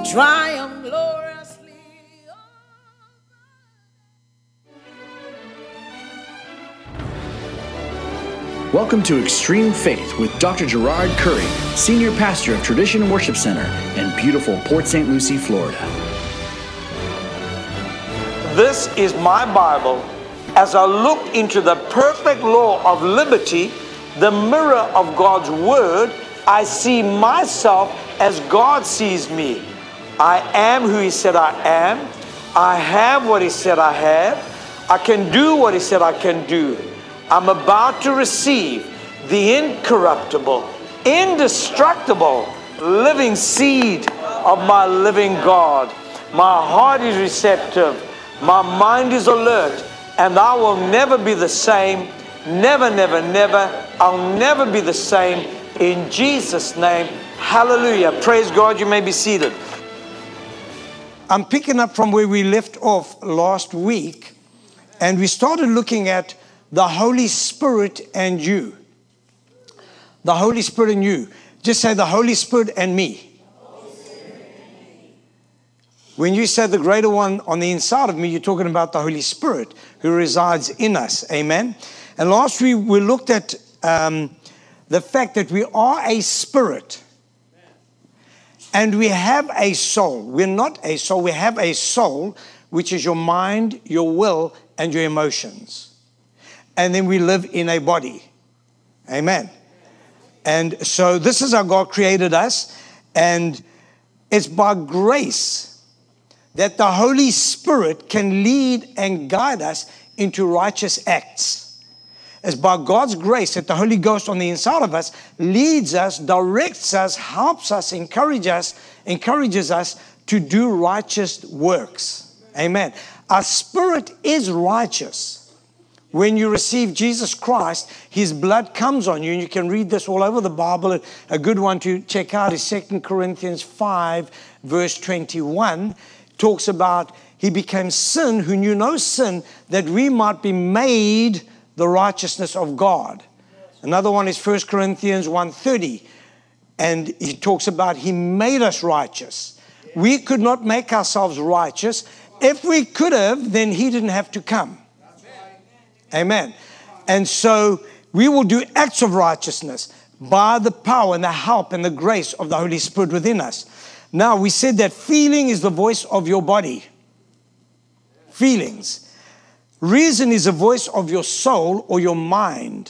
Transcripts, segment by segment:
triumph gloriously. Welcome to Extreme Faith with Dr. Gerard Curry, Senior Pastor of Tradition Worship Center in beautiful Port St. Lucie, Florida. This is my Bible. As I look into the perfect law of liberty, the mirror of God's Word, I see myself as God sees me. I am who He said I am. I have what He said I have. I can do what He said I can do. I'm about to receive the incorruptible, indestructible, living seed of my living God. My heart is receptive. My mind is alert. And I will never be the same. Never, never, never. I'll never be the same. In Jesus' name, hallelujah. Praise God. You may be seated. I'm picking up from where we left off last week. And we started looking at the Holy Spirit and you. The Holy Spirit and you. Just say the Holy Spirit and me. When you say the greater one on the inside of me, you're talking about the Holy Spirit who resides in us. Amen. And last week we looked at the fact that we are a spirit and we have a soul. We're not a soul. We have a soul, which is your mind, your will, and your emotions. And then we live in a body. Amen. And so this is how God created us. And it's by grace that the Holy Spirit can lead and guide us into righteous acts. It's by God's grace that the Holy Ghost on the inside of us leads us, directs us, helps us, encourages us to do righteous works. Amen. Our spirit is righteous. When you receive Jesus Christ, His blood comes on you. And you can read this all over the Bible. A good one to check out is 2 Corinthians 5, verse 21. Talks about He became sin who knew no sin, that we might be made the righteousness of God. Another one is 1 Corinthians 1:30. And he talks about He made us righteous. We could not make ourselves righteous. If we could have, then He didn't have to come. Amen. And so we will do acts of righteousness by the power and the help and the grace of the Holy Spirit within us. Now, we said that feeling is the voice of your body. Feelings. Reason is the voice of your soul or your mind.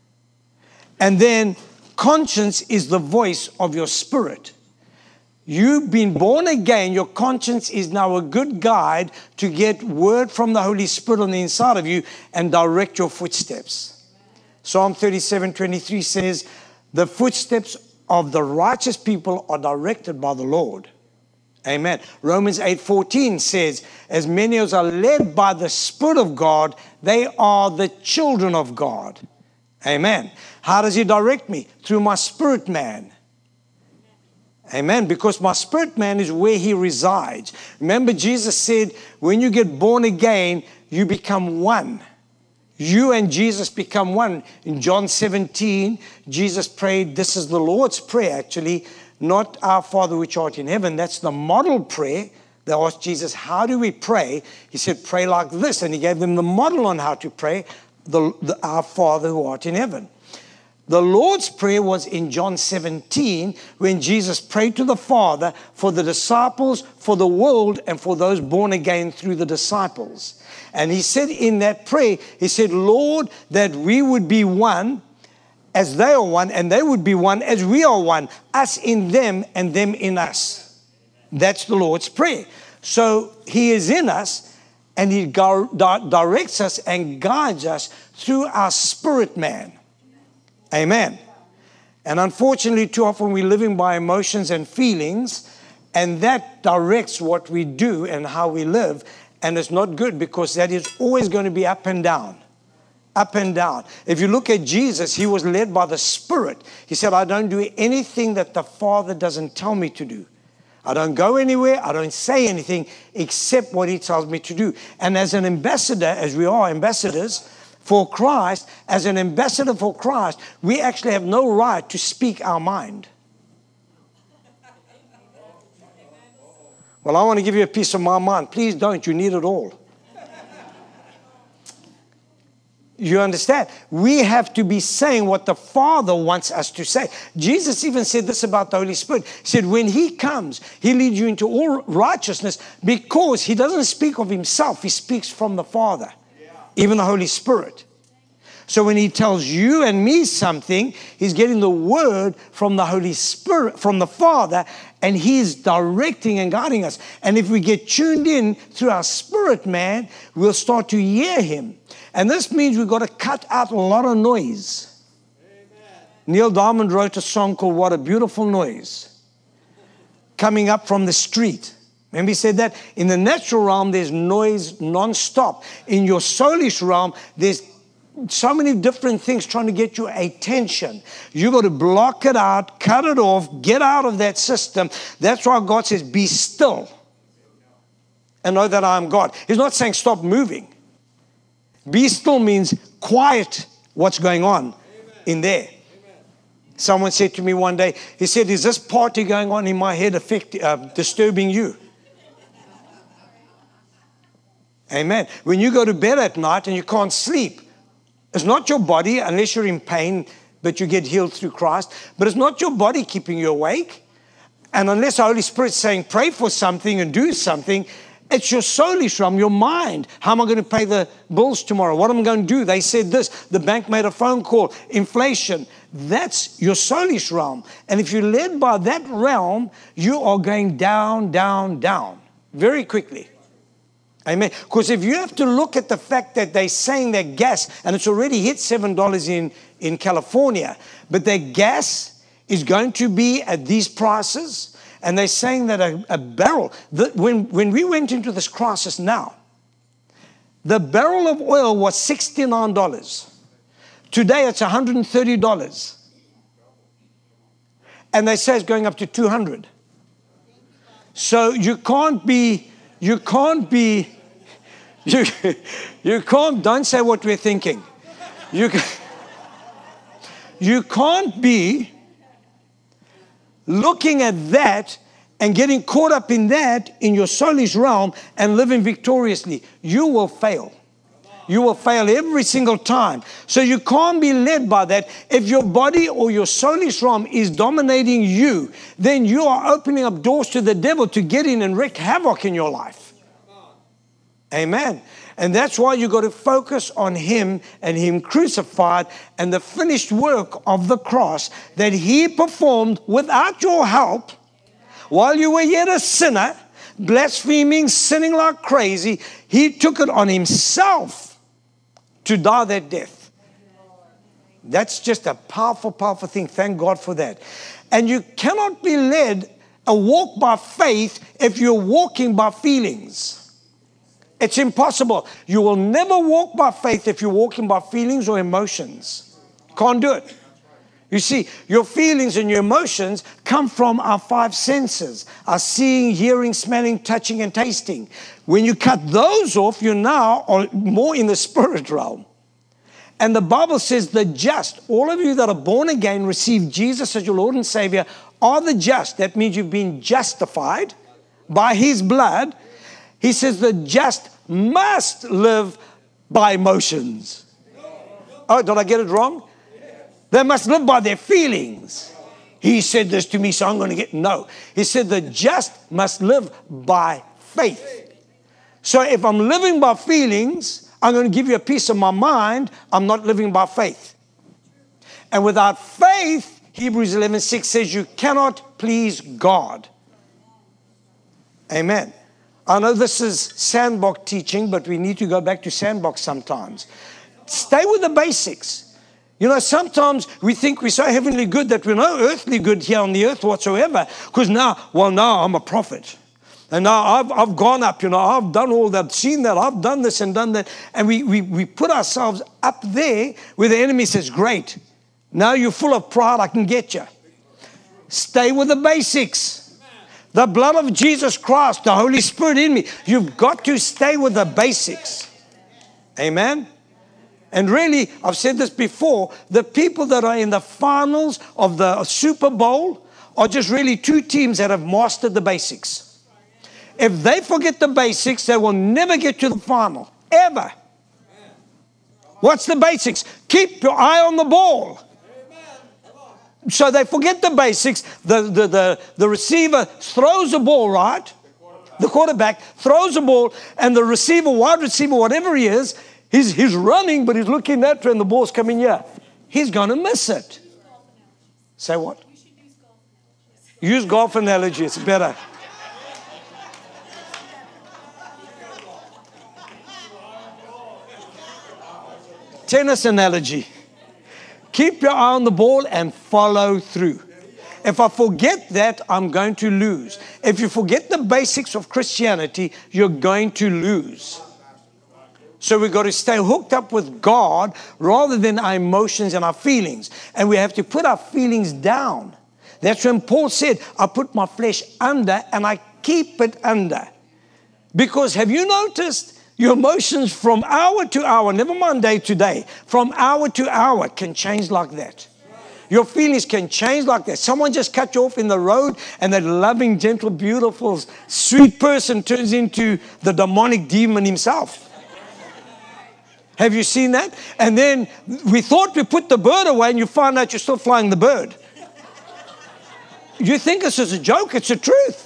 And then conscience is the voice of your spirit. You've been born again. Your conscience is now a good guide to get word from the Holy Spirit on the inside of you and direct your footsteps. Psalm 37:23 says, the footsteps of the righteous people are directed by the Lord. Amen. Romans 8:14 says, as many as are led by the Spirit of God, they are the children of God. Amen. How does He direct me? Through my spirit man. Amen. Because my spirit man is where He resides. Remember, Jesus said, when you get born again, you become one. You and Jesus become one. In John 17, Jesus prayed, this is the Lord's Prayer actually, not our Father which art in heaven. That's the model prayer. They asked Jesus, how do we pray? He said, pray like this. And He gave them the model on how to pray, our Father who art in heaven. The Lord's Prayer was in John 17 when Jesus prayed to the Father for the disciples, for the world, and for those born again through the disciples. And He said in that prayer, He said, Lord, that we would be one as they are one, and they would be one as we are one, us in them and them in us. That's the Lord's Prayer. So He is in us, and He directs us and guides us through our spirit man. Amen. And unfortunately, too often we're living by emotions and feelings, and that directs what we do and how we live. And it's not good because that is always going to be up and down. Up and down. If you look at Jesus, He was led by the Spirit. He said, I don't do anything that the Father doesn't tell me to do. I don't go anywhere. I don't say anything except what He tells me to do. And as an ambassador, as we are ambassadors, for Christ, as an ambassador for Christ, we actually have no right to speak our mind. Well, I want to give you a piece of my mind. Please don't. You need it all. You understand? We have to be saying what the Father wants us to say. Jesus even said this about the Holy Spirit. He said, when He comes, He leads you into all righteousness, because He doesn't speak of Himself. He speaks from the Father, even the Holy Spirit. So when He tells you and me something, He's getting the word from the Holy Spirit, from the Father, and He's directing and guiding us. And if we get tuned in through our spirit, man, we'll start to hear Him. And this means we've got to cut out a lot of noise. Amen. Neil Diamond wrote a song called What a Beautiful Noise, coming up from the street. Remember he said that? In the natural realm, there's noise non-stop. In your soulish realm, there's so many different things trying to get your attention. You've got to block it out, cut it off, get out of that system. That's why God says, be still and know that I am God. He's not saying stop moving. Be still means quiet what's going on in there. Someone said to me one day, he said, is this party going on in my head disturbing you? Amen. When you go to bed at night and you can't sleep, it's not your body, unless you're in pain, but you get healed through Christ. But it's not your body keeping you awake. And unless the Holy Spirit's saying, pray for something and do something, it's your soulish realm, your mind. How am I going to pay the bills tomorrow? What am I going to do? They said this. The bank made a phone call. Inflation. That's your soulish realm. And if you're led by that realm, you are going down, down, down very quickly. Amen. Because if you have to look at the fact that they're saying that gas, and it's already hit $7 in California, but their gas is going to be at these prices. And they're saying that a barrel, when we went into this crisis now, the barrel of oil was $69. Today it's $130. And they say it's going up to $200. So you can't, don't say what we're thinking. You can't be looking at that and getting caught up in that in your soulish realm and living victoriously. You will fail. You will fail every single time. So you can't be led by that. If your body or your soulish realm is dominating you, then you are opening up doors to the devil to get in and wreak havoc in your life. Amen. And that's why you got to focus on Him and Him crucified and the finished work of the cross that He performed without your help while you were yet a sinner, blaspheming, sinning like crazy. He took it on Himself to die that death. That's just a powerful, powerful thing. Thank God for that. And you cannot be led a walk by faith if you're walking by feelings. It's impossible. You will never walk by faith if you're walking by feelings or emotions. Can't do it. You see, your feelings and your emotions come from our five senses, our seeing, hearing, smelling, touching, and tasting. When you cut those off, you're now more in the spirit realm. And the Bible says the just, all of you that are born again, receive Jesus as your Lord and Savior, are the just. That means you've been justified by His blood. He says the just must live by emotions. Oh, did I get it wrong? They must live by their feelings. He said this to me, so I'm going to get, no. He said the just must live by faith. So if I'm living by feelings, I'm going to give you a piece of my mind. I'm not living by faith. And without faith, Hebrews 11:6 says you cannot please God. Amen. I know this is sandbox teaching, but we need to go back to sandbox sometimes. Stay with the basics. You know, sometimes we think we're so heavenly good that we're no earthly good here on the earth whatsoever. Because now I'm a prophet. And now I've gone up, I've done all that, seen that, I've done this and done that. And we put ourselves up there where the enemy says, great, now you're full of pride, I can get you. Stay with the basics. The blood of Jesus Christ, the Holy Spirit in me. You've got to stay with the basics. Amen. And really, I've said this before, the people that are in the finals of the Super Bowl are just really two teams that have mastered the basics. If they forget the basics, they will never get to the final, ever. What's the basics? Keep your eye on the ball. So they forget the basics. The receiver throws the ball, right? The quarterback throws the ball, and the receiver, wide receiver, whatever he is, he's running, but he's looking that way, and the ball's coming here. He's going to miss it. Say what? Use golf analogy. It's better. Tennis analogy. Keep your eye on the ball and follow through. If I forget that, I'm going to lose. If you forget the basics of Christianity, you're going to lose. So we've got to stay hooked up with God rather than our emotions and our feelings. And we have to put our feelings down. That's when Paul said, I put my flesh under and I keep it under. Because have you noticed your emotions from hour to hour, never mind day to day, from hour to hour can change like that. Your feelings can change like that. Someone just cut you off in the road and that loving, gentle, beautiful, sweet person turns into the demonic demon himself. Have you seen that? And then we thought we put the bird away and you find out you're still flying the bird. You think this is a joke, it's the truth.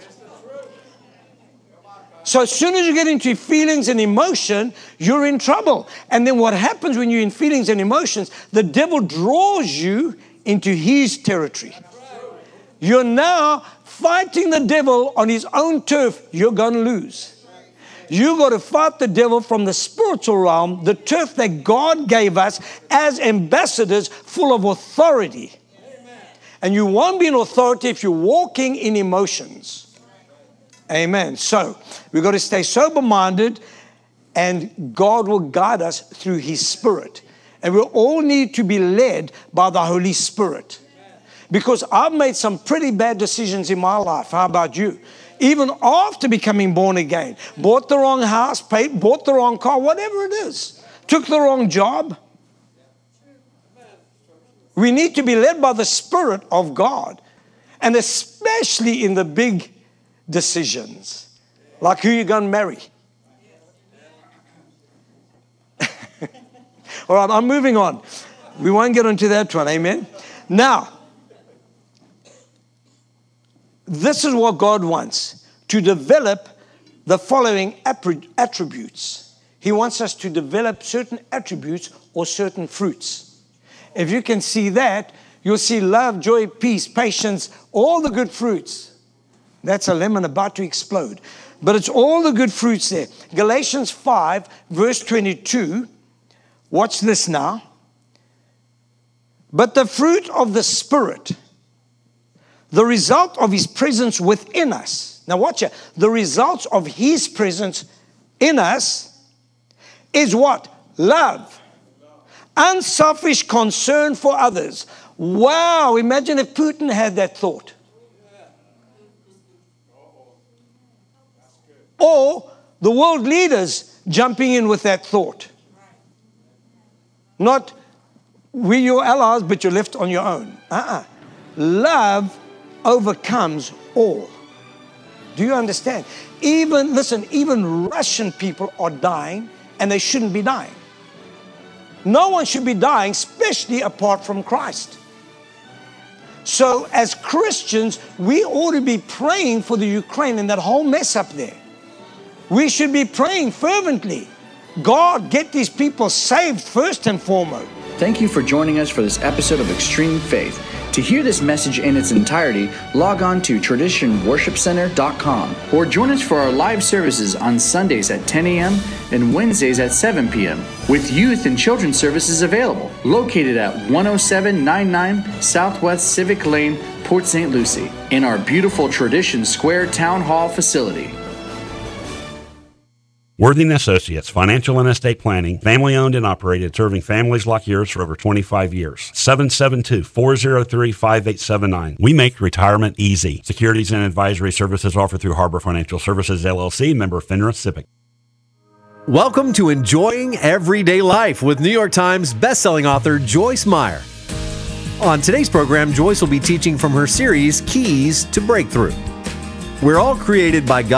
So as soon as you get into feelings and emotion, you're in trouble. And then what happens when you're in feelings and emotions, the devil draws you into his territory. You're now fighting the devil on his own turf. You're going to lose. You've got to fight the devil from the spiritual realm, the turf that God gave us as ambassadors full of authority. And you won't be in authority if you're walking in emotions. Amen. So we've got to stay sober-minded, and God will guide us through His Spirit. And we all need to be led by the Holy Spirit. Because I've made some pretty bad decisions in my life. How about you? Even after becoming born again. Bought the wrong house, bought the wrong car, whatever it is. Took the wrong job. We need to be led by the Spirit of God. And especially in the big decisions. Like who you're going to marry. All right, I'm moving on. We won't get into that one, amen? Now, this is what God wants, to develop the following attributes. He wants us to develop certain attributes or certain fruits. If you can see that, you'll see love, joy, peace, patience, all the good fruits. That's a lemon about to explode. But it's all the good fruits there. Galatians 5, verse 22. Watch this now. But the fruit of the Spirit, the result of His presence within us. Now watch it. The results of His presence in us is what? Love. Unselfish concern for others. Wow, imagine if Putin had that thought. Or the world leaders jumping in with that thought. Not, we're your allies, but you're left on your own. Love overcomes all. Do you understand? Even Russian people are dying, and they shouldn't be dying. No one should be dying, especially apart from Christ. So as Christians, we ought to be praying for the Ukraine and that whole mess up there. We should be praying fervently. God, get these people saved first and foremost. Thank you for joining us for this episode of Extreme Faith. To hear this message in its entirety, log on to traditionworshipcenter.com or join us for our live services on Sundays at 10 a.m. and Wednesdays at 7 p.m. with youth and children's services available, located at 10799 Southwest Civic Lane, Port St. Lucie, in our beautiful Tradition Square Town Hall facility. Worthing Associates, financial and estate planning, family owned and operated, serving families like yours for over 25 years. 772-403-5879. We make retirement easy. Securities and advisory services offered through Harbor Financial Services, LLC, member FINRA SIPC. Welcome to Enjoying Everyday Life with New York Times bestselling author Joyce Meyer. On today's program, Joyce will be teaching from her series, Keys to Breakthrough. We're all created by God